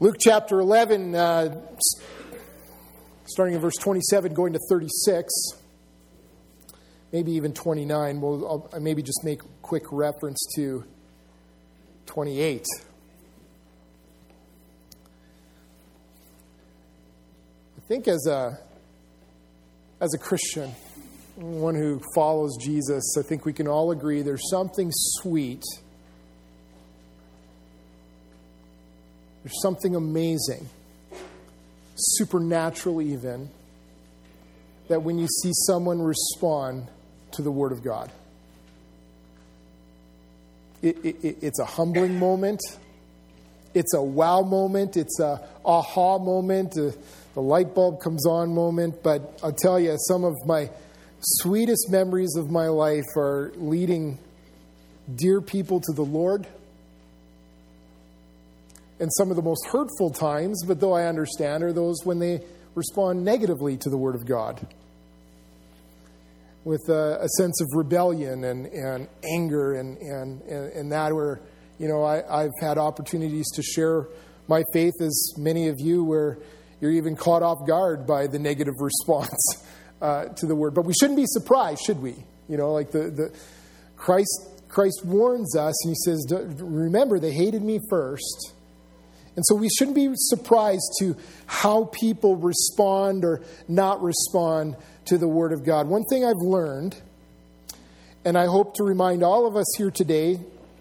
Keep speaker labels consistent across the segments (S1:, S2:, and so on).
S1: Luke chapter 11, starting in verse 27, going to 36, maybe even 29. I'll maybe just make quick reference to 28. I think as a Christian, one who follows Jesus, I think we can all agree there's something sweet. There's something amazing, supernatural even, that when you see someone respond to the Word of God. It's a humbling moment. It's a wow moment. It's a aha moment. The light bulb comes on moment. But I'll tell you, some of my sweetest memories of my life are leading dear people to the Lord. And some of the most hurtful times, but though I understand, are those when they respond negatively to the Word of God. With a sense of rebellion and anger and that where, I've had opportunities to share my faith, as many of you, where you're even caught off guard by the negative response to the Word. But we shouldn't be surprised, should we? The Christ warns us, and He says, remember, they hated me first. And so we shouldn't be surprised to how people respond or not respond to the Word of God. One thing I've learned, and I hope to remind all of us here today,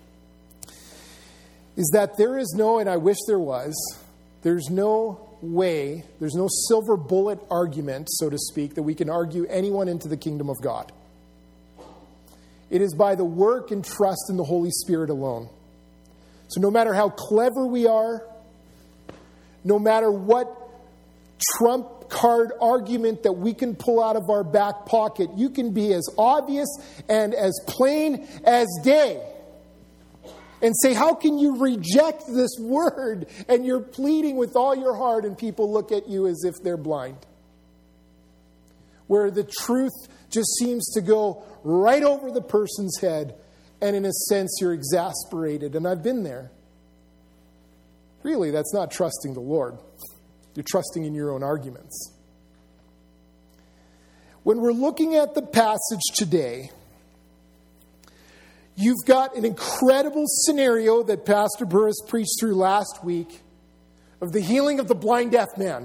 S1: is that there is no, and I wish there was, there's no way, there's no silver bullet argument, so to speak, that we can argue anyone into the kingdom of God. It is by the work and trust in the Holy Spirit alone. So no matter how clever we are, no matter what trump card argument that we can pull out of our back pocket, you can be as obvious and as plain as day and say, how can you reject this word? And you're pleading with all your heart and people look at you as if they're blind. Where the truth just seems to go right over the person's head, and in a sense you're exasperated. And I've been there. Really, that's not trusting the Lord. You're trusting in your own arguments. When we're looking at the passage today, you've got an incredible scenario that Pastor Burris preached through last week of the healing of the blind deaf man.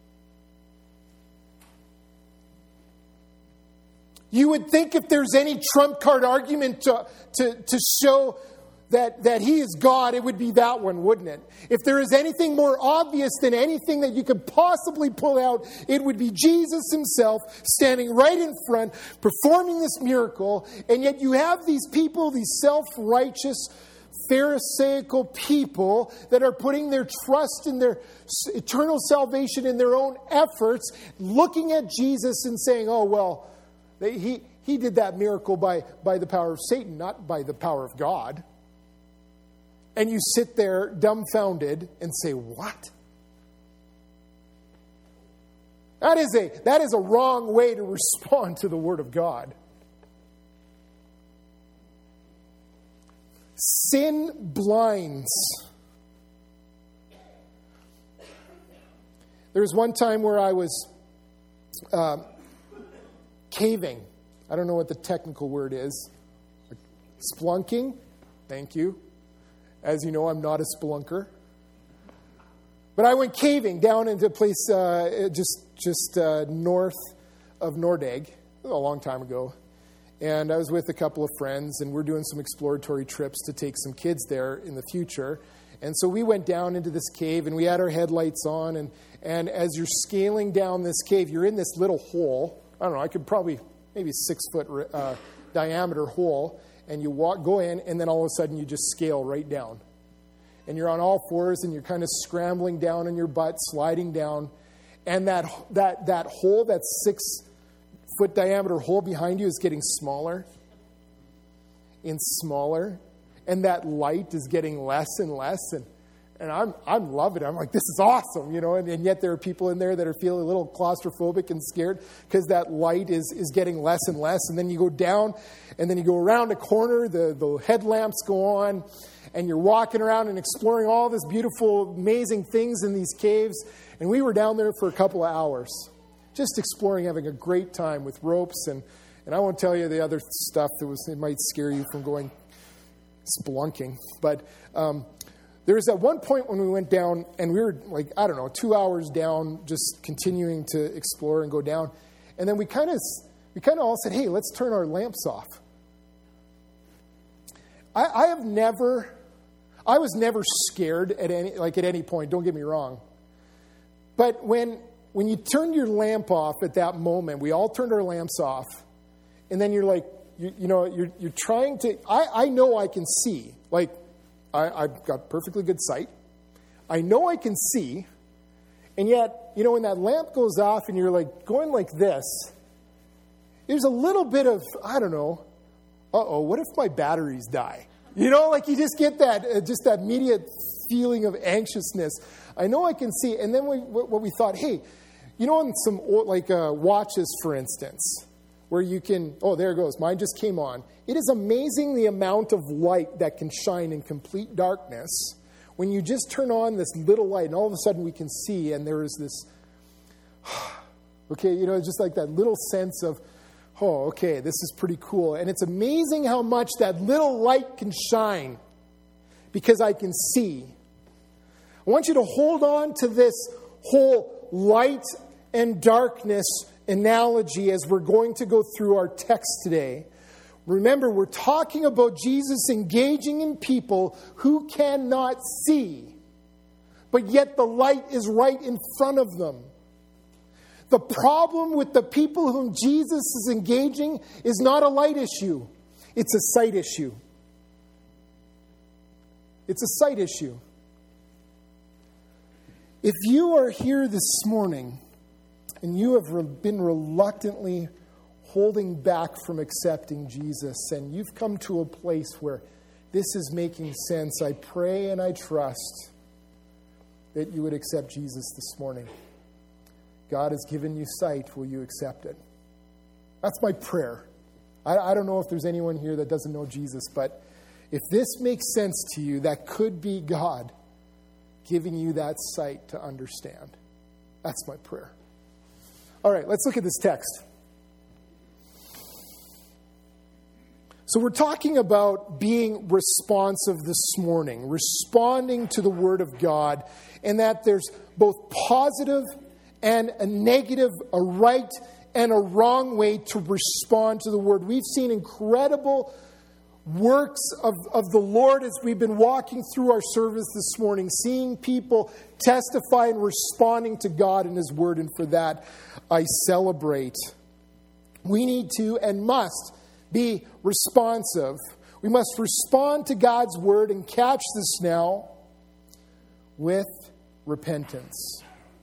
S1: You would think if there's any trump card argument to show that He is God, it would be that one, wouldn't it? If there is anything more obvious than anything that you could possibly pull out, it would be Jesus Himself standing right in front, performing this miracle, and yet you have these people, these self-righteous, Pharisaical people that are putting their trust in their eternal salvation in their own efforts, looking at Jesus and saying, oh, well, He did that miracle by the power of Satan, not by the power of God. And you sit there dumbfounded and say, what? That is a wrong way to respond to the Word of God. Sin blinds. There was one time where I was caving. I don't know what the technical word is. Splunking. Thank you. As you know, I'm not a spelunker. But I went caving down into a place just north of Nordegg a long time ago. And I was with a couple of friends, and we're doing some exploratory trips to take some kids there in the future. And so we went down into this cave, and we had our headlights on. And as you're scaling down this cave, you're in this little hole. I don't know, I could probably maybe 6 foot diameter hole. And you go in, and then all of a sudden you just scale right down. And you're on all fours, and you're kind of scrambling down on your butt, sliding down. And that hole, that 6 foot diameter hole behind you is getting smaller and smaller. And that light is getting less and less. And I'm loving it. I'm like, this is awesome, and yet there are people in there that are feeling a little claustrophobic and scared because that light is getting less and less. And then you go down, and then you go around a corner, the headlamps go on, and you're walking around and exploring all this beautiful, amazing things in these caves. And we were down there for a couple of hours, just exploring, having a great time with ropes. And I won't tell you the other stuff it might scare you from going spelunking. But there was at one point when we went down, and we were 2 hours down, just continuing to explore and go down. And then we kind of all said, hey, let's turn our lamps off. I was never scared at any point, don't get me wrong. But when you turned your lamp off at that moment, we all turned our lamps off, and then you're like, you're trying to, I know I can see, I've got perfectly good sight. I know I can see, and yet, when that lamp goes off and you're going like this, there's a little bit of, what if my batteries die? You just get that immediate feeling of anxiousness. I know I can see, and then what we thought, hey, on some watches, for instance, where you can, there it goes, mine just came on. It is amazing the amount of light that can shine in complete darkness when you just turn on this little light, and all of a sudden we can see, and there is this, just like that little sense of, this is pretty cool. And it's amazing how much that little light can shine because I can see. I want you to hold on to this whole light and darkness analogy as we're going to go through our text today. Remember, we're talking about Jesus engaging in people who cannot see, but yet the light is right in front of them. The problem with the people whom Jesus is engaging is not a light issue. It's a sight issue. It's a sight issue. If you are here this morning and you have been reluctantly holding back from accepting Jesus, and you've come to a place where this is making sense, I pray and I trust that you would accept Jesus this morning. God has given you sight. Will you accept it? That's my prayer. I don't know if there's anyone here that doesn't know Jesus, but if this makes sense to you, that could be God giving you that sight to understand. That's my prayer. All right, let's look at this text. So we're talking about being responsive this morning, responding to the Word of God, and that there's both positive and a negative, a right and a wrong way to respond to the Word. We've seen incredible works of the Lord as we've been walking through our service this morning, seeing people testify and responding to God and His Word, and for that I celebrate. We need to and must be responsive. We must respond to God's Word, and catch this now, with repentance.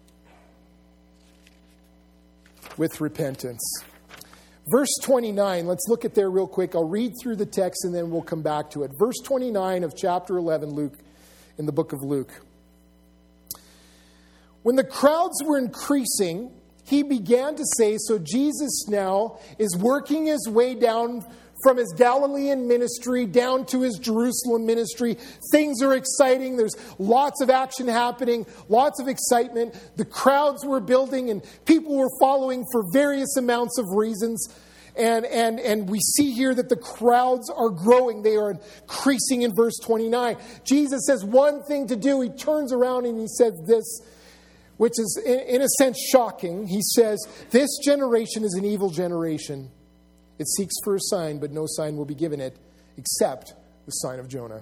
S1: With repentance. Verse 29, let's look at there real quick. I'll read through the text and then we'll come back to it. Verse 29 of chapter 11, Luke, in the book of Luke. When the crowds were increasing, he began to say, so Jesus now is working his way down from his Galilean ministry down to his Jerusalem ministry. Things are exciting. There's lots of action happening, lots of excitement. The crowds were building and people were following for various amounts of reasons. And we see here that the crowds are growing. They are increasing in verse 29. Jesus says one thing to do. He turns around and he says this, which is in a sense shocking. He says, this generation is an evil generation. It seeks for a sign, but no sign will be given it except the sign of Jonah.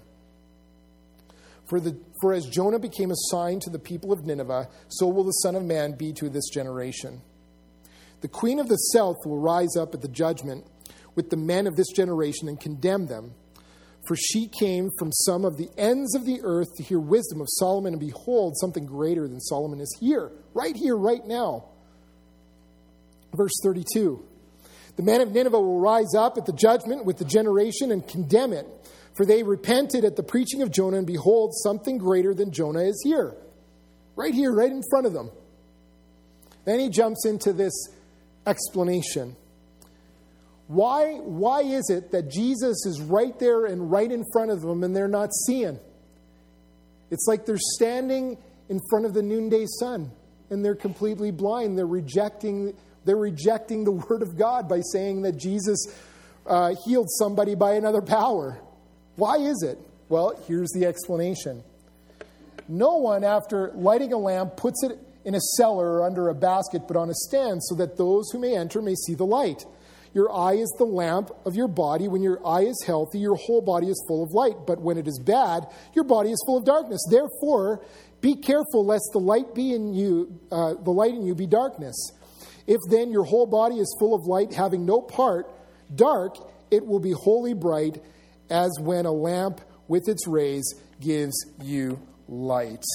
S1: For as Jonah became a sign to the people of Nineveh, so will the Son of Man be to this generation. The queen of the south will rise up at the judgment with the men of this generation and condemn them. For she came from some of the ends of the earth to hear wisdom of Solomon, and behold, something greater than Solomon is here, right now. Verse 32. The men of Nineveh will rise up at the judgment with the generation and condemn it. For they repented at the preaching of Jonah, and behold, something greater than Jonah is here. Right here, right in front of them. Then he jumps into this explanation. Why is it that Jesus is right there and right in front of them and they're not seeing? It's like they're standing in front of the noonday sun and they're completely blind. They're rejecting the word of God by saying that Jesus healed somebody by another power. Why is it? Well, here's the explanation. No one, after lighting a lamp, puts it in a cellar or under a basket, but on a stand, so that those who may enter may see the light. Your eye is the lamp of your body. When your eye is healthy, your whole body is full of light. But when it is bad, your body is full of darkness. Therefore, be careful lest the light in you be darkness. If then your whole body is full of light, having no part dark, it will be wholly bright, as when a lamp with its rays gives you light.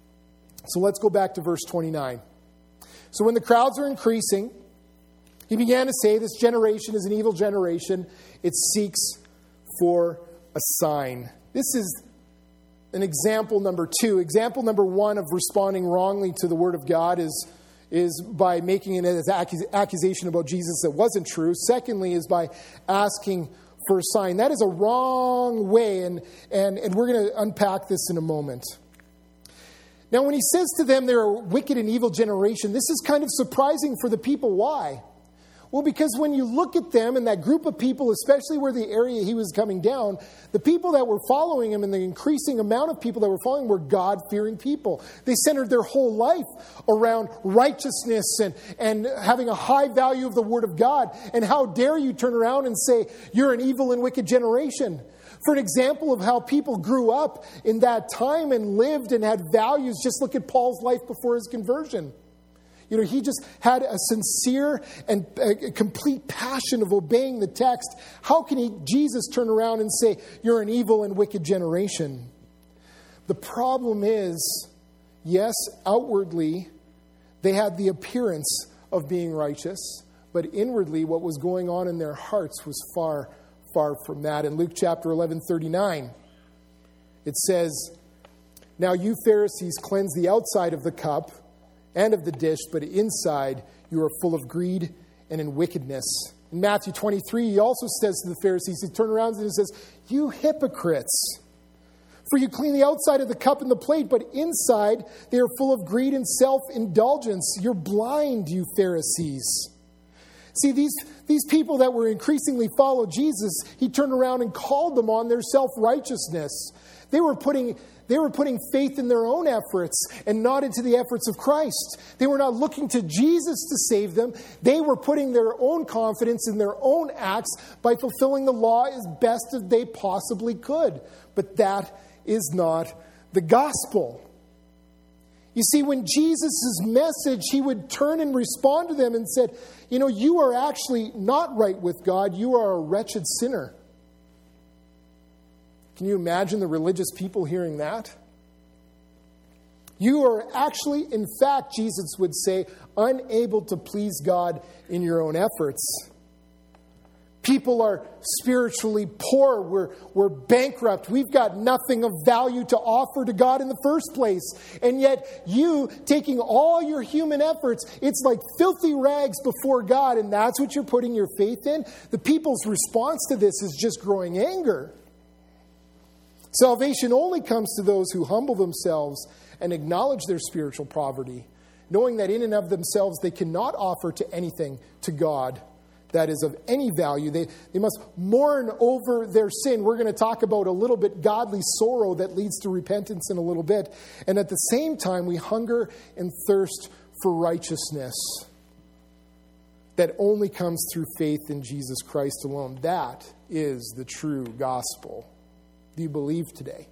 S1: So let's go back to verse 29. So when the crowds are increasing, he began to say, this generation is an evil generation. It seeks for a sign. This is an example number 2. Example number 1 of responding wrongly to the word of God is by making it as accusation about Jesus that wasn't true. Secondly is by asking for a sign. That is a wrong way, and we're going to unpack this in a moment. Now, when he says to them they're a wicked and evil generation, this is kind of surprising for the people. Why? Well, because when you look at them and that group of people, especially where the area he was coming down, the people that were following him and the increasing amount of people that were following were God-fearing people. They centered their whole life around righteousness and having a high value of the Word of God. And how dare you turn around and say, you're an evil and wicked generation? For an example of how people grew up in that time and lived and had values, just look at Paul's life before his conversion. You know, he just had a sincere and a complete passion of obeying the text. How can Jesus turn around and say, you're an evil and wicked generation? The problem is, yes, outwardly, they had the appearance of being righteous, but inwardly, what was going on in their hearts was far, far from that. In Luke chapter 11:39, it says, now you Pharisees cleanse the outside of the cup and of the dish, but inside you are full of greed and in wickedness. In Matthew 23, he also says to the Pharisees, he turns around and he says, you hypocrites, for you clean the outside of the cup and the plate, but inside they are full of greed and self-indulgence. You're blind, you Pharisees. See, these people that were increasingly follow Jesus, he turned around and called them on their self-righteousness. They were putting faith in their own efforts and not into the efforts of Christ. They were not looking to Jesus to save them. They were putting their own confidence in their own acts by fulfilling the law as best as they possibly could. But that is not the gospel. You see, when Jesus' message, he would turn and respond to them and said, you know, you are actually not right with God. You are a wretched sinner. Can you imagine the religious people hearing that? You are actually, in fact, Jesus would say, unable to please God in your own efforts. People are spiritually poor. We're bankrupt. We've got nothing of value to offer to God in the first place. And yet you, taking all your human efforts, it's like filthy rags before God, and that's what you're putting your faith in? The people's response to this is just growing anger. Salvation only comes to those who humble themselves and acknowledge their spiritual poverty, knowing that in and of themselves they cannot offer to anything to God that is of any value. They must mourn over their sin. We're going to talk about a little bit godly sorrow that leads to repentance in a little bit. And at the same time, we hunger and thirst for righteousness that only comes through faith in Jesus Christ alone. That is the true gospel. Do you believe today?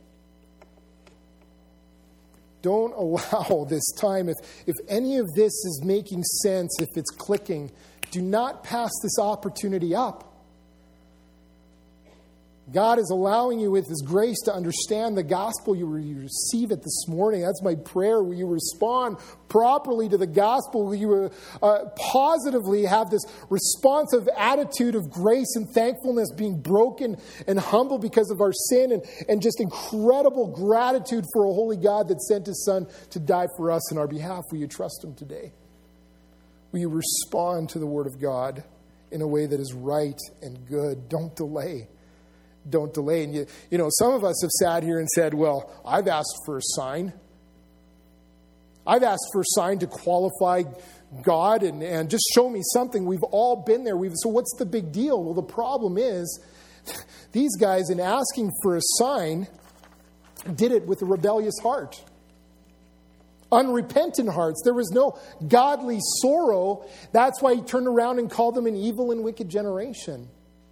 S1: Don't allow this time, if any of this is making sense, if it's clicking, do not pass this opportunity up. God is allowing you with His grace to understand the gospel. You receive it this morning. That's my prayer. Will you respond properly to the gospel? Will you positively have this responsive attitude of grace and thankfulness, being broken and humble because of our sin, and just incredible gratitude for a holy God that sent His Son to die for us in our behalf? Will you trust Him today? Will you respond to the Word of God in a way that is right and good? Don't delay. Don't delay. And you know, some of us have sat here and said, well, I've asked for a sign. I've asked for a sign to qualify God and just show me something. We've all been there. So what's the big deal? Well, the problem is these guys, in asking for a sign, did it with a rebellious heart. Unrepentant hearts. There was no godly sorrow. That's why He turned around and called them an evil and wicked generation.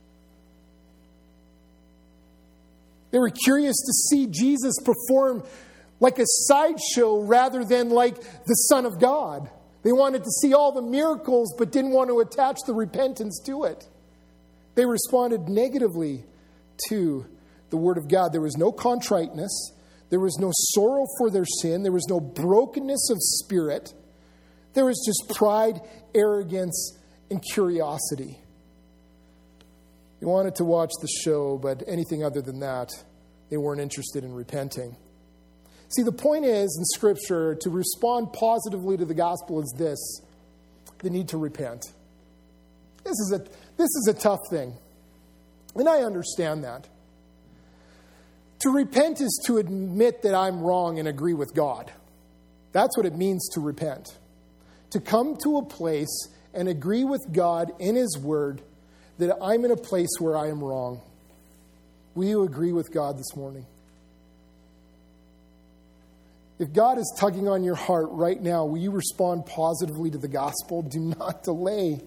S1: They were curious to see Jesus perform like a sideshow rather than like the Son of God. They wanted to see all the miracles but didn't want to attach the repentance to it. They responded negatively to the Word of God. There was no contriteness. There was no sorrow for their sin. There was no brokenness of spirit. There was just pride, arrogance, and curiosity. They wanted to watch the show, but anything other than that, they weren't interested in repenting. See, the point is, in Scripture, to respond positively to the gospel is this: the need to repent. This is a tough thing, and I understand that. To repent is to admit that I'm wrong and agree with God. That's what it means to repent. To come to a place and agree with God in His Word that I'm in a place where I am wrong. Will you agree with God this morning? If God is tugging on your heart right now, will you respond positively to the gospel? Do not delay.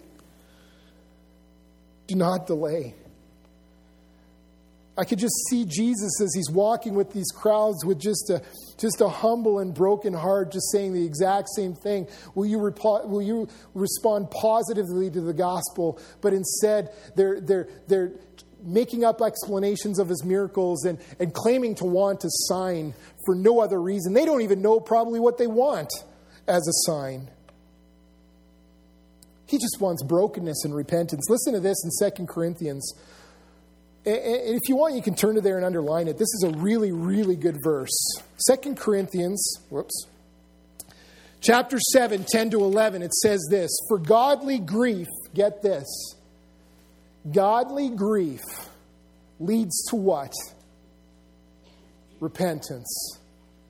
S1: Do not delay. I could just see Jesus as He's walking with these crowds with just a humble and broken heart, just saying the exact same thing. Will you respond positively to the gospel? But instead, they're making up explanations of His miracles and claiming to want a sign for no other reason. They don't even know probably what they want as a sign. He just wants brokenness and repentance. Listen to this in 2 Corinthians. And if you want, you can turn to there and underline it. This is a really, really good verse. 2 Corinthians, chapter 7, 10 to 11, it says this: for godly grief, get this, godly grief leads to what? Repentance.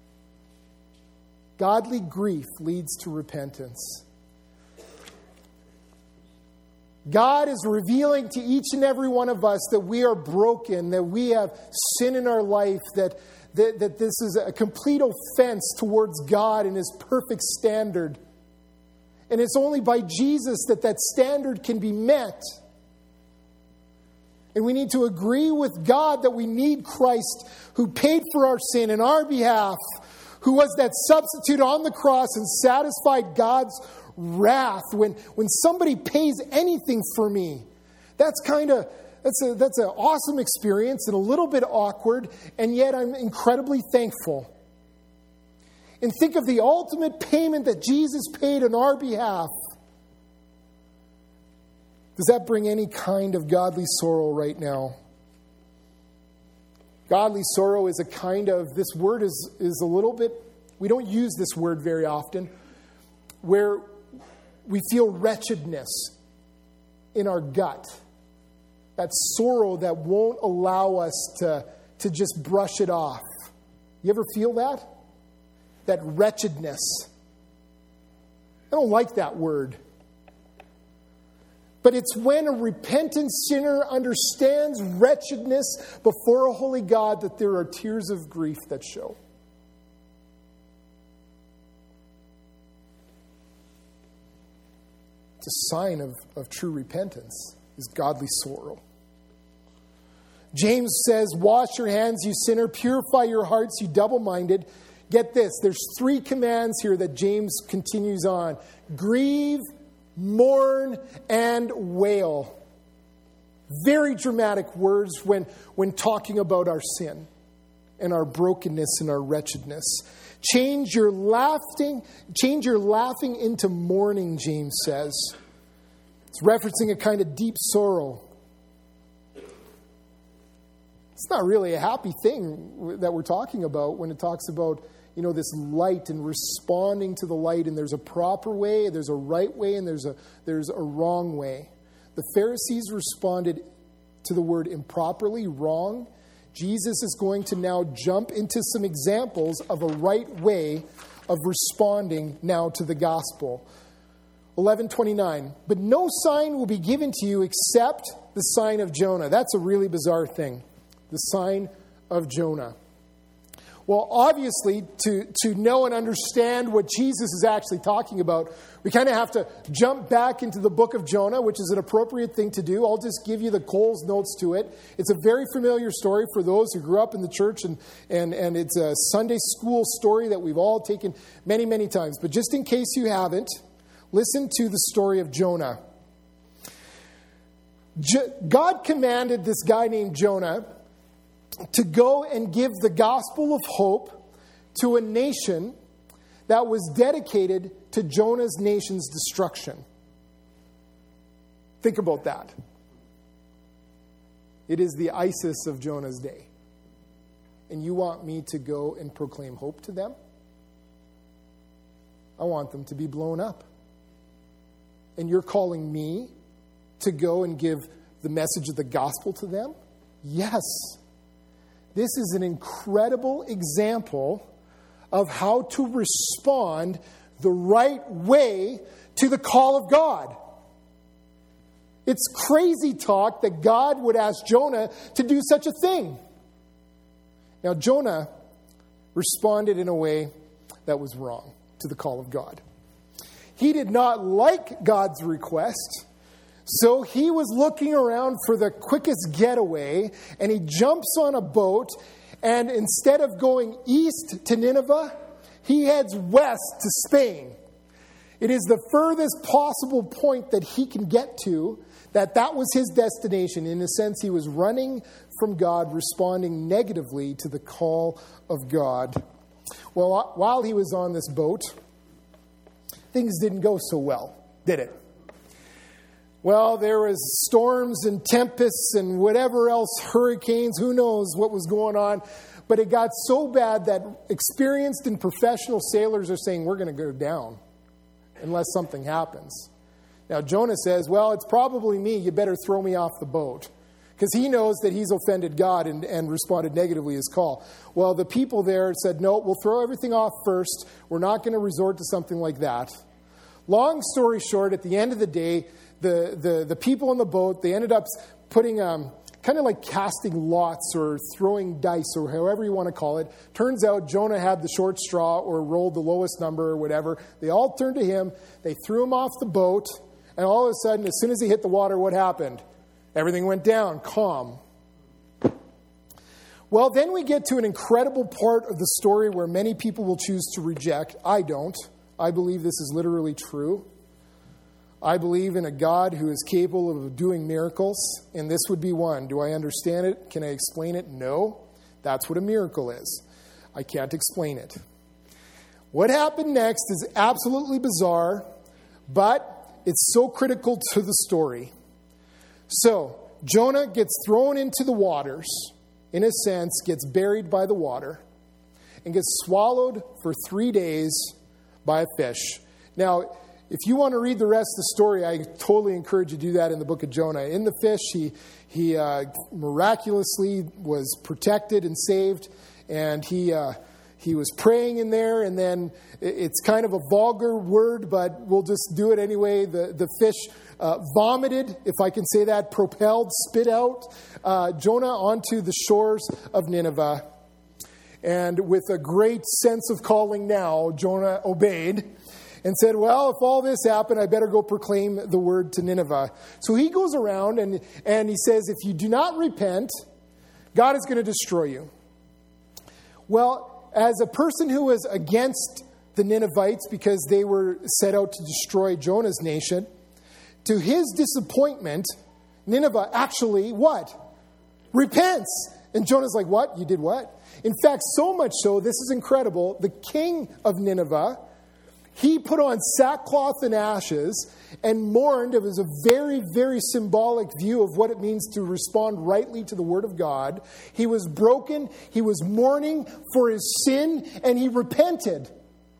S1: Godly grief leads to repentance. God is revealing to each and every one of us that we are broken, that we have sin in our life, that this is a complete offense towards God and His perfect standard. And it's only by Jesus that standard can be met. And we need to agree with God that we need Christ, who paid for our sin in our behalf, who was that substitute on the cross and satisfied God's wrath. When somebody pays anything for me, that's an awesome experience and a little bit awkward, and yet I'm incredibly thankful. And think of the ultimate payment that Jesus paid on our behalf. Does that bring any kind of godly sorrow right now? Godly sorrow is a kind of, this word is a little bit, we don't use this word very often, where we feel wretchedness in our gut. That sorrow that won't allow us to just brush it off. You ever feel that? That wretchedness. I don't like that word. But it's when a repentant sinner understands wretchedness before a holy God that there are tears of grief that show. It's a sign of true repentance, is godly sorrow. James says, wash your hands, you sinner, purify your hearts, you double-minded. Get this, there's 3 commands here that James continues on. Grieve, mourn, and wail. Very dramatic words when talking about our sin and our brokenness and our wretchedness. Change your laughing into mourning, James says. It's referencing a kind of deep sorrow. It's not really a happy thing that we're talking about when it talks about, this light and responding to the light, and there's a proper way, there's a right way, and there's a wrong way. The Pharisees responded to the word improperly, wrong. Jesus is going to now jump into some examples of a right way of responding now to the gospel. 11:29, but no sign will be given to you except the sign of Jonah. That's a really bizarre thing. The sign of Jonah. Well, obviously, to know and understand what Jesus is actually talking about, we kind of have to jump back into the book of Jonah, which is an appropriate thing to do. I'll just give you the Coles notes to it. It's a very familiar story for those who grew up in the church, and it's a Sunday school story that we've all taken many, many times. But just in case you haven't, listen to the story of Jonah. God commanded this guy named Jonah to go and give the gospel of hope to a nation that was dedicated to Jonah's nation's destruction. Think about that. It is the ISIS of Jonah's day. And you want me to go and proclaim hope to them? I want them to be blown up. And you're calling me to go and give the message of the gospel to them? Yes. This is an incredible example of how to respond the right way to the call of God. It's crazy talk that God would ask Jonah to do such a thing. Now, Jonah responded in a way that was wrong to the call of God. He did not like God's request, so he was looking around for the quickest getaway, and he jumps on a boat, and instead of going east to Nineveh, he heads west to Spain. It is the furthest possible point that he can get to, that was his destination. In a sense, he was running from God, responding negatively to the call of God. Well, while he was on this boat, things didn't go so well, did it? Well, there was storms and tempests and whatever else, hurricanes, who knows what was going on. But it got so bad that experienced and professional sailors are saying, we're going to go down unless something happens. Now, Jonah says, well, it's probably me. You better throw me off the boat. Because he knows that he's offended God and responded negatively to his call. Well, the people there said, no, we'll throw everything off first. We're not going to resort to something like that. Long story short, at the end of the day, the people on the boat, they ended up putting kind of like casting lots or throwing dice or however you want to call it. Turns out Jonah had the short straw or rolled the lowest number or whatever. They all turned to him. They threw him off the boat. And all of a sudden, as soon as he hit the water, what happened? Everything went down, calm. Well, then we get to an incredible part of the story where many people will choose to reject. I don't. I believe this is literally true. I believe in a God who is capable of doing miracles, and this would be one. Do I understand it? Can I explain it? No. That's what a miracle is. I can't explain it. What happened next is absolutely bizarre, but it's so critical to the story. So, Jonah gets thrown into the waters, in a sense, gets buried by the water, and gets swallowed for 3 days by a fish. Now, if you want to read the rest of the story, I totally encourage you to do that in the book of Jonah. In the fish, he miraculously was protected and saved, and he was praying in there, and then it's kind of a vulgar word, but we'll just do it anyway. The fish vomited, if I can say that, propelled, spit out Jonah onto the shores of Nineveh. And with a great sense of calling now, Jonah obeyed and said, well, if all this happened, I better go proclaim the word to Nineveh. So he goes around and he says, if you do not repent, God is going to destroy you. Well, as a person who was against the Ninevites because they were set out to destroy Jonah's nation, to his disappointment, Nineveh actually what? Repents. And Jonah's like, what? You did what? In fact, so much so, this is incredible, the king of Nineveh, he put on sackcloth and ashes and mourned. It was a very, very symbolic view of what it means to respond rightly to the word of God. He was broken, he was mourning for his sin, and he repented.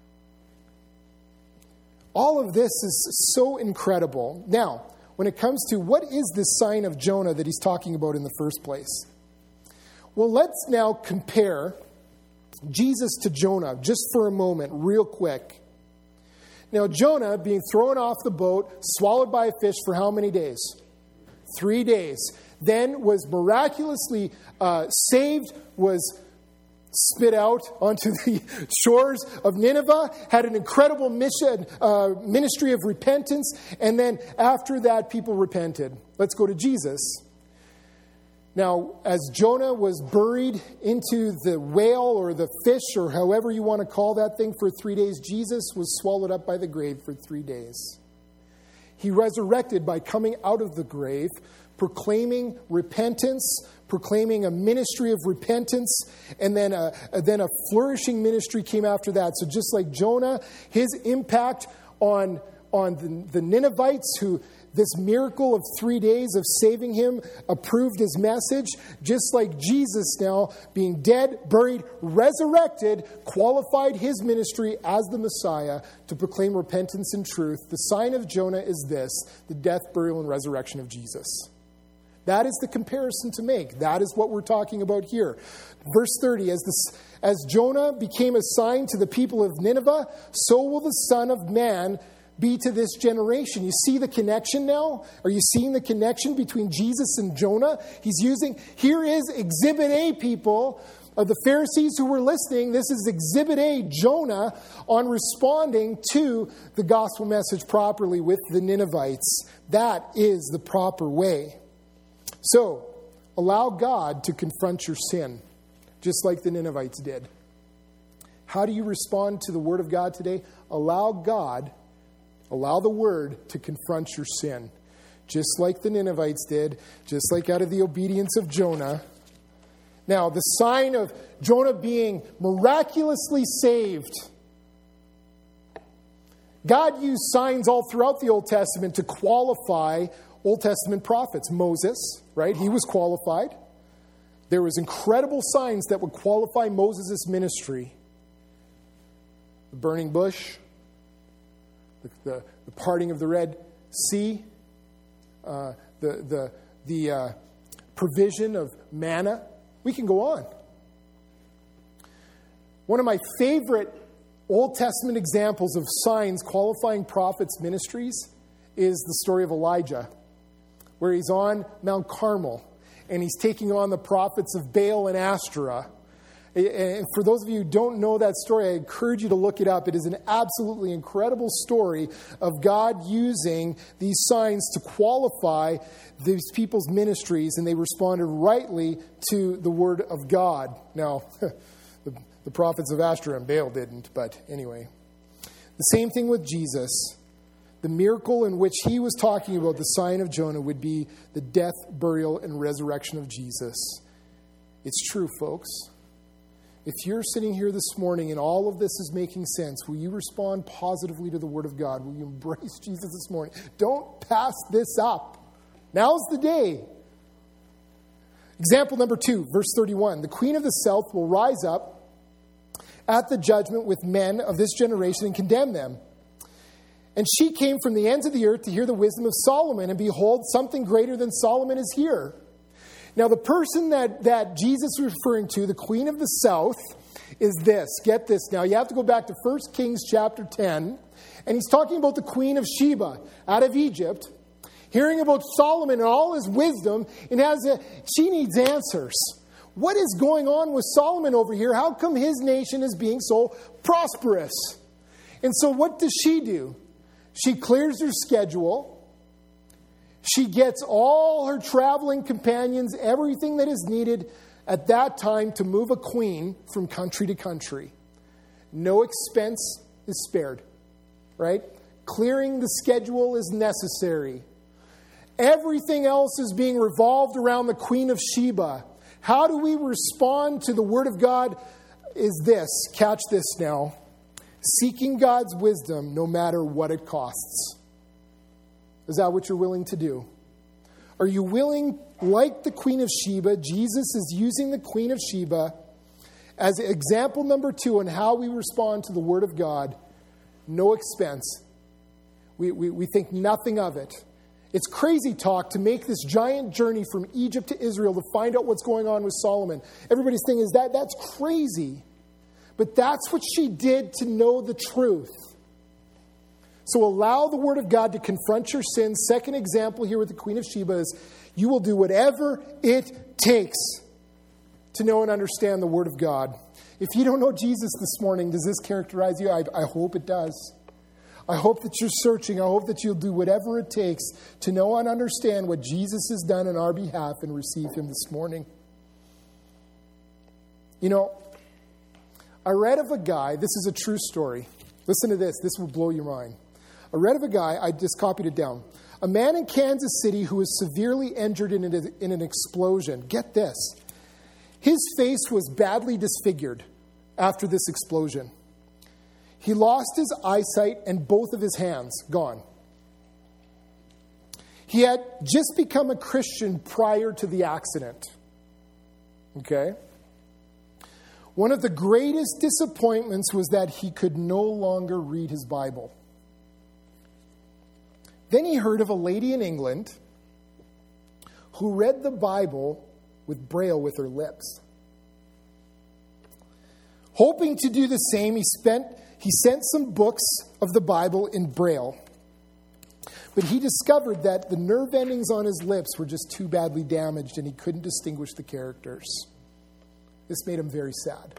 S1: All of this is so incredible. Now, when it comes to what is this sign of Jonah that he's talking about in the first place? Well, let's now compare Jesus to Jonah just for a moment, real quick. Now, Jonah being thrown off the boat, swallowed by a fish for how many days? 3 days. Then was miraculously saved, was spit out onto the shores of Nineveh, had an incredible ministry of repentance, and then after that, people repented. Let's go to Jesus. Now, as Jonah was buried into the whale or the fish or however you want to call that thing for 3 days, Jesus was swallowed up by the grave for 3 days. He resurrected by coming out of the grave, proclaiming repentance, proclaiming a ministry of repentance, and then a flourishing ministry came after that. So just like Jonah, his impact on the Ninevites, who this miracle of 3 days of saving him approved his message, just like Jesus now, being dead, buried, resurrected, qualified his ministry as the Messiah to proclaim repentance and truth. The sign of Jonah is this: the death, burial, and resurrection of Jesus. That is the comparison to make. That is what we're talking about here. Verse 30, as Jonah became a sign to the people of Nineveh, so will the Son of Man be to this generation. You see the connection now? Are you seeing the connection between Jesus and Jonah? Here is Exhibit A, people, of the Pharisees who were listening. This is Exhibit A, Jonah, on responding to the gospel message properly with the Ninevites. That is the proper way. So, allow God to confront your sin, just like the Ninevites did. How do you respond to the Word of God today? Allow the Word to confront your sin, just like the Ninevites did, just like out of the obedience of Jonah. Now, the sign of Jonah being miraculously saved. God used signs all throughout the Old Testament to qualify Old Testament prophets. Moses, right? He was qualified. There was incredible signs that would qualify Moses' ministry. The burning bush, the parting of the Red Sea, the provision of manna. We can go on. One of my favorite Old Testament examples of signs qualifying prophets' ministries is the story of Elijah, where he's on Mount Carmel and he's taking on the prophets of Baal and Ashtoreth. And for those of you who don't know that story, I encourage you to look it up. It is an absolutely incredible story of God using these signs to qualify these people's ministries, and they responded rightly to the word of God. Now, the prophets of Ashtoreth and Baal didn't, but anyway. The same thing with Jesus. The miracle in which he was talking about, the sign of Jonah, would be the death, burial, and resurrection of Jesus. It's true, folks. If you're sitting here this morning and all of this is making sense, will you respond positively to the Word of God? Will you embrace Jesus this morning? Don't pass this up. Now's the day. Example number 2, verse 31. The queen of the south will rise up at the judgment with men of this generation and condemn them. And she came from the ends of the earth to hear the wisdom of Solomon, and behold, something greater than Solomon is here. Now, the person that Jesus is referring to, the queen of the south, is this. Get this. Now, you have to go back to 1 Kings chapter 10, and he's talking about the queen of Sheba out of Egypt, hearing about Solomon and all his wisdom, and she needs answers. What is going on with Solomon over here? How come his nation is being so prosperous? And so what does she do? She clears her schedule. She gets all her traveling companions, everything that is needed at that time to move a queen from country to country. No expense is spared, right? Clearing the schedule is necessary. Everything else is being revolved around the Queen of Sheba. How do we respond to the Word of God? Is this, catch this now, seeking God's wisdom no matter what it costs. Is that what you're willing to do? Are you willing, like the Queen of Sheba, Jesus is using the Queen of Sheba as example number 2 on how we respond to the Word of God, no expense. We think nothing of it. It's crazy talk to make this giant journey from Egypt to Israel to find out what's going on with Solomon. Everybody's thinking, that's crazy. But that's what she did to know the truth. So allow the Word of God to confront your sins. Second example here with the Queen of Sheba is you will do whatever it takes to know and understand the Word of God. If you don't know Jesus this morning, does this characterize you? I hope it does. I hope that you're searching. I hope that you'll do whatever it takes to know and understand what Jesus has done on our behalf and receive Him this morning. You know, I read of a guy, this is a true story. Listen to this. This will blow your mind. I read of a guy, I just copied it down. A man in Kansas City who was severely injured in an explosion. Get this. His face was badly disfigured after this explosion. He lost his eyesight and both of his hands, gone. He had just become a Christian prior to the accident. Okay? One of the greatest disappointments was that he could no longer read his Bible. Then he heard of a lady in England who read the Bible with Braille with her lips. Hoping to do the same, he sent some books of the Bible in Braille. But he discovered that the nerve endings on his lips were just too badly damaged and he couldn't distinguish the characters. This made him very sad.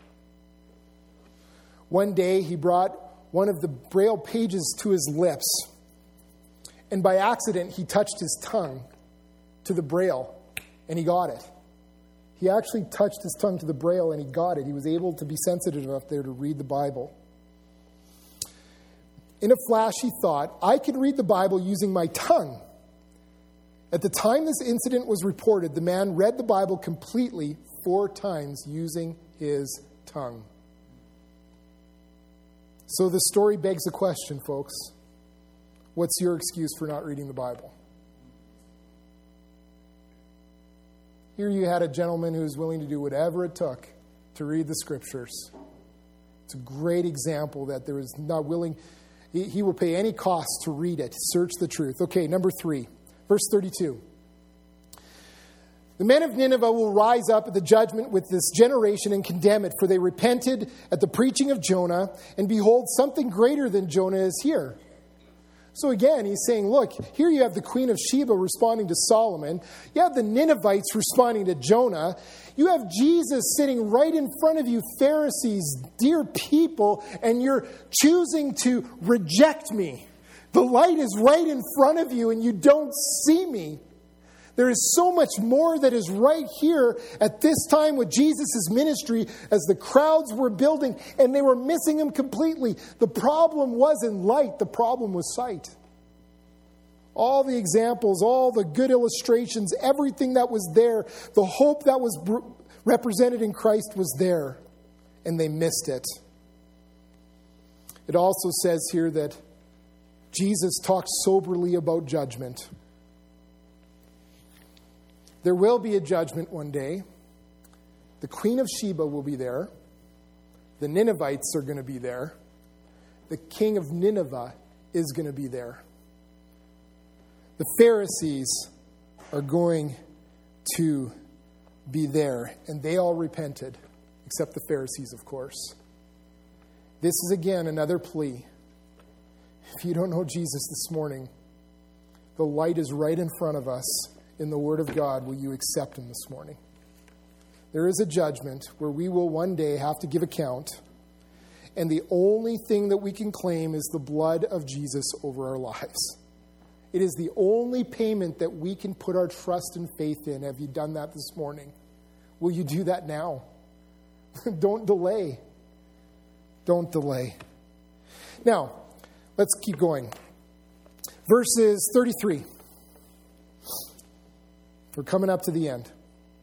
S1: One day he brought one of the Braille pages to his lips, and by accident he touched his tongue to the Braille and he got it. He actually touched his tongue to the Braille and he got it. He was able to be sensitive enough there to read the Bible. In a flash, he thought, I can read the Bible using my tongue. At the time this incident was reported, the man read the Bible completely 4 times using his tongue. So the story begs the question, folks. What's your excuse for not reading the Bible? Here you had a gentleman who was willing to do whatever it took to read the Scriptures. It's a great example that there was not willing... He will pay any cost to read it, search the truth. Okay, number 3, verse 32. The men of Nineveh will rise up at the judgment with this generation and condemn it, for they repented at the preaching of Jonah, and behold, something greater than Jonah is here. So again, he's saying, look, here you have the Queen of Sheba responding to Solomon. You have the Ninevites responding to Jonah. You have Jesus sitting right in front of you, Pharisees, dear people, and you're choosing to reject me. The light is right in front of you and you don't see me. There is so much more that is right here at this time with Jesus' ministry as the crowds were building and they were missing him completely. The problem wasn't light, the problem was sight. All the examples, all the good illustrations, everything that was there, the hope that was represented in Christ was there, and they missed it. It also says here that Jesus talked soberly about judgment. There will be a judgment one day. The Queen of Sheba will be there. The Ninevites are going to be there. The king of Nineveh is going to be there. The Pharisees are going to be there. And they all repented, except the Pharisees, of course. This is, again, another plea. If you don't know Jesus this morning, the light is right in front of us. In the Word of God, will you accept him this morning? There is a judgment where we will one day have to give account, and the only thing that we can claim is the blood of Jesus over our lives. It is the only payment that we can put our trust and faith in. Have you done that this morning? Will you do that now? Don't delay. Don't delay. Now, let's keep going. Verses 33. We're coming up to the end.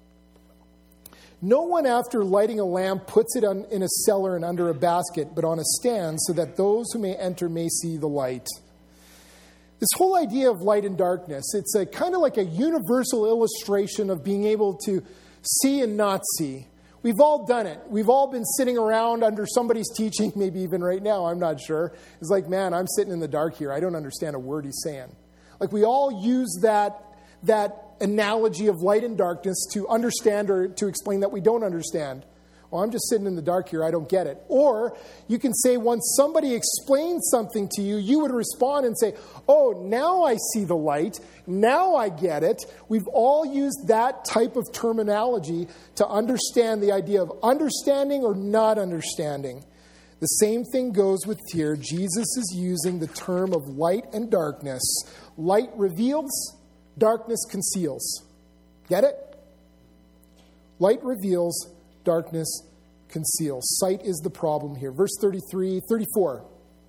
S1: No one, after lighting a lamp, puts it in a cellar and under a basket, but on a stand, so that those who may enter may see the light. This whole idea of light and darkness, it's a kind of like a universal illustration of being able to see and not see. We've all done it. We've all been sitting around under somebody's teaching, maybe even right now, I'm not sure. It's like, man, I'm sitting in the dark here. I don't understand a word he's saying. Like, we all use that analogy of light and darkness to understand or to explain that we don't understand. Well, I'm just sitting in the dark here. I don't get it. Or you can say, once somebody explains something to you, you would respond and say, oh, now I see the light. Now I get it. We've all used that type of terminology to understand the idea of understanding or not understanding. The same thing goes with here. Jesus is using the term of light and darkness. Light reveals, darkness conceals. Get it? Light reveals, darkness conceals. Sight is the problem here. Verse 34.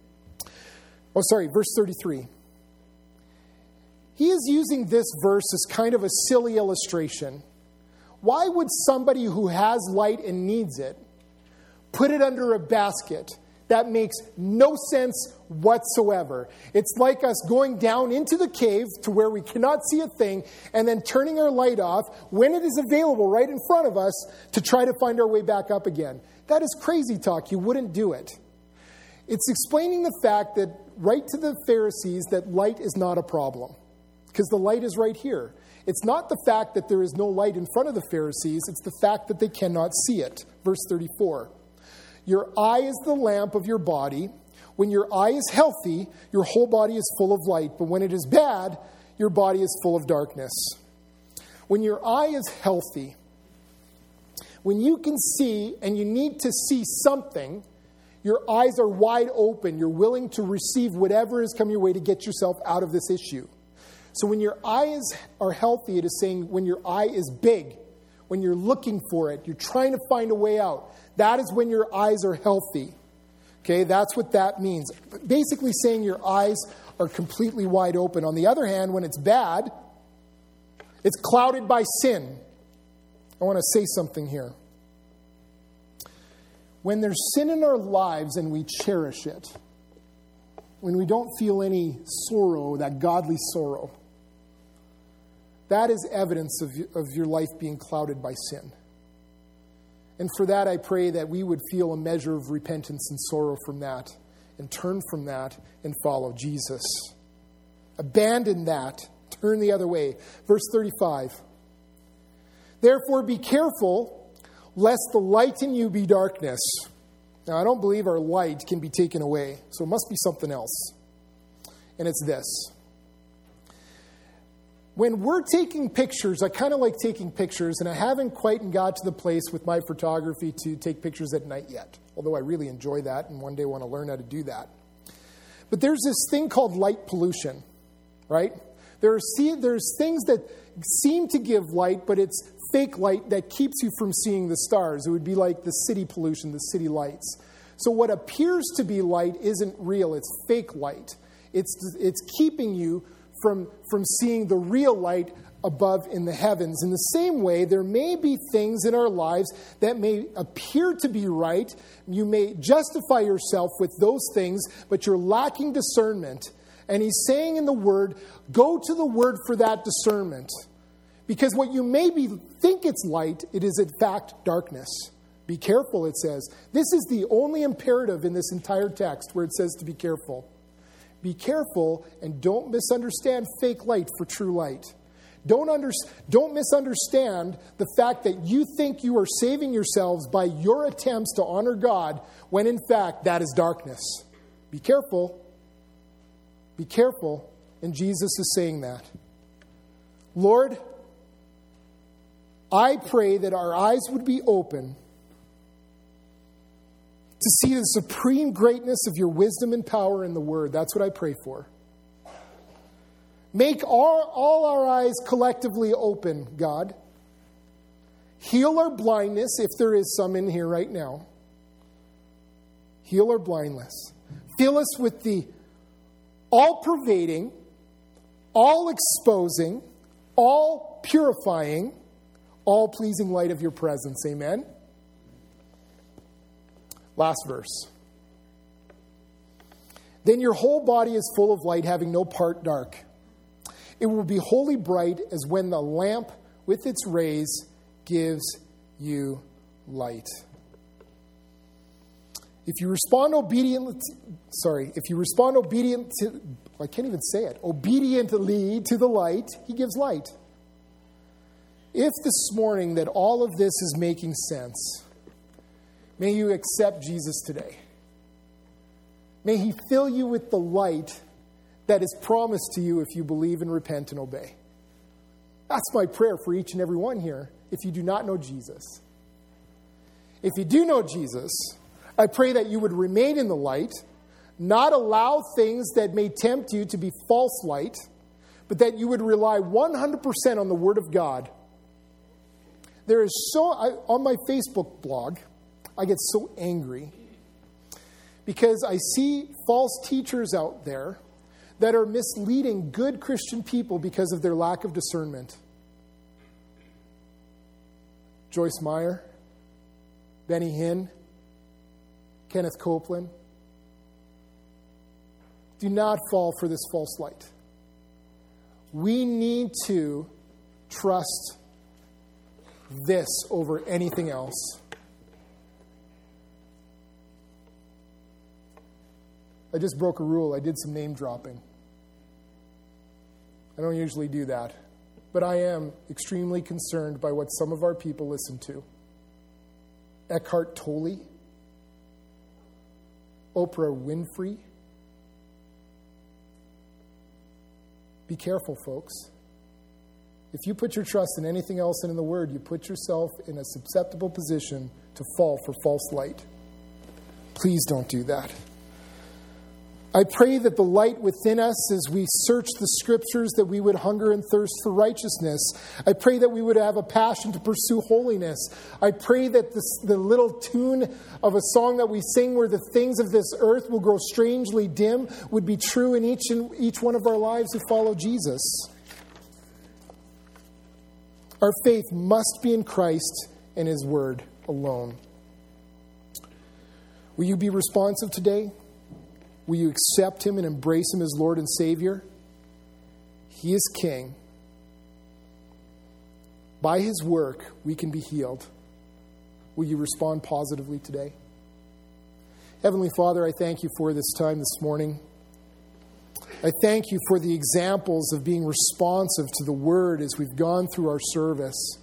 S1: Verse 33. He is using this verse as kind of a silly illustration. Why would somebody who has light and needs it put it under a basket? That makes no sense whatsoever. It's like us going down into the cave to where we cannot see a thing and then turning our light off when it is available right in front of us to try to find our way back up again. That is crazy talk. You wouldn't do it. It's explaining the fact that right to the Pharisees that light is not a problem because the light is right here. It's not the fact that there is no light in front of the Pharisees. It's the fact that they cannot see it. Verse 34. Your eye is the lamp of your body. When your eye is healthy, your whole body is full of light. But when it is bad, your body is full of darkness. When your eye is healthy, when you can see and you need to see something, your eyes are wide open. You're willing to receive whatever is coming your way to get yourself out of this issue. So when your eyes are healthy, it is saying when your eye is big, when you're looking for it, you're trying to find a way out. That is when your eyes are healthy. Okay, that's what that means. Basically saying your eyes are completely wide open. On the other hand, when it's bad, it's clouded by sin. I want to say something here. When there's sin in our lives and we cherish it, when we don't feel any sorrow, that godly sorrow, that is evidence of your life being clouded by sin. And for that, I pray that we would feel a measure of repentance and sorrow from that and turn from that and follow Jesus. Abandon that. Turn the other way. Verse 35. Therefore, be careful lest the light in you be darkness. Now, I don't believe our light can be taken away, so it must be something else. And it's this. When we're taking pictures, I kind of like taking pictures, and I haven't quite got to the place with my photography to take pictures at night yet, although I really enjoy that and one day want to learn how to do that. But there's this thing called light pollution, right? There's things that seem to give light, but it's fake light that keeps you from seeing the stars. It would be like the city pollution, the city lights. So what appears to be light isn't real. It's fake light. It's keeping you from seeing the real light above in the heavens. In the same way, there may be things in our lives that may appear to be right. You may justify yourself with those things, but you're lacking discernment. And he's saying in the Word, go to the Word for that discernment. Because what you maybe think it's light, it is in fact darkness. Be careful, it says. This is the only imperative in this entire text where it says to be careful. Be careful and don't misunderstand fake light for true light. Don't misunderstand the fact that you think you are saving yourselves by your attempts to honor God when in fact that is darkness. Be careful. Be careful. And Jesus is saying that. Lord, I pray that our eyes would be open to see the supreme greatness of your wisdom and power in the Word. That's what I pray for. Make all our eyes collectively open, God. Heal our blindness, if there is some in here right now. Heal our blindness. Fill us with the all-pervading, all-exposing, all all purifying, all pleasing light of your presence. Amen? Last verse. Then your whole body is full of light, having no part dark. It will be wholly bright as when the lamp with its rays gives you light. If you respond obediently to the light, he gives light. If this morning that all of this is making sense, may you accept Jesus today. May he fill you with the light that is promised to you if you believe and repent and obey. That's my prayer for each and every one here if you do not know Jesus. If you do know Jesus, I pray that you would remain in the light, not allow things that may tempt you to be false light, but that you would rely 100% on the Word of God. On my Facebook blog, I get so angry because I see false teachers out there that are misleading good Christian people because of their lack of discernment. Joyce Meyer, Benny Hinn, Kenneth Copeland. Do not fall for this false light. We need to trust this over anything else. I just broke a rule. I did some name dropping. I don't usually do that. But I am extremely concerned by what some of our people listen to. Eckhart Tolle, Oprah Winfrey. Be careful, folks. If you put your trust in anything else than in the Word, you put yourself in a susceptible position to fall for false light. Please don't do that. I pray that the light within us, as we search the Scriptures, that we would hunger and thirst for righteousness. I pray that we would have a passion to pursue holiness. I pray that the little tune of a song that we sing where the things of this earth will grow strangely dim would be true in each one of our lives who follow Jesus. Our faith must be in Christ and His Word alone. Will you be responsive today? Will you accept Him and embrace Him as Lord and Savior? He is King. By His work, we can be healed. Will you respond positively today? Heavenly Father, I thank you for this time this morning. I thank you for the examples of being responsive to the Word as we've gone through our service.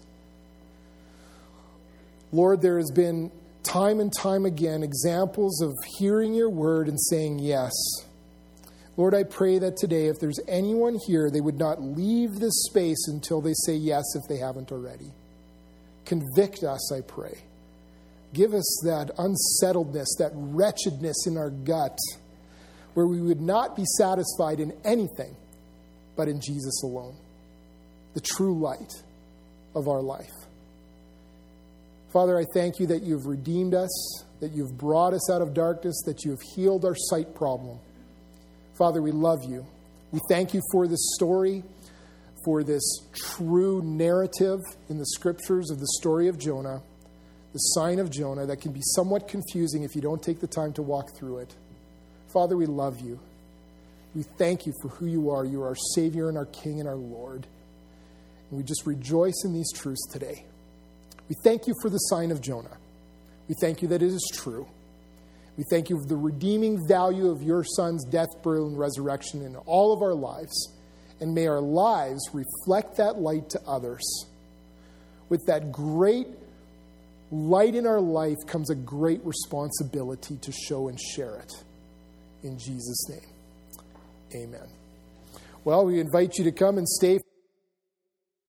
S1: Lord, there has been time and time again examples of hearing your Word and saying yes. Lord, I pray that today, if there's anyone here, they would not leave this space until they say yes if they haven't already. Convict us, I pray. Give us that unsettledness, that wretchedness in our gut, where we would not be satisfied in anything but in Jesus alone, the true light of our life. Father, I thank you that you've redeemed us, that you've brought us out of darkness, that you have healed our sight problem. Father, we love you. We thank you for this story, for this true narrative in the Scriptures of the story of Jonah, the sign of Jonah that can be somewhat confusing if you don't take the time to walk through it. Father, we love you. We thank you for who you are. You are our Savior and our King and our Lord. And we just rejoice in these truths today. We thank you for the sign of Jonah. We thank you that it is true. We thank you for the redeeming value of your Son's death, burial, and resurrection in all of our lives. And may our lives reflect that light to others. With that great light in our life comes a great responsibility to show and share it. In Jesus' name, amen. Well, we invite you to come and stay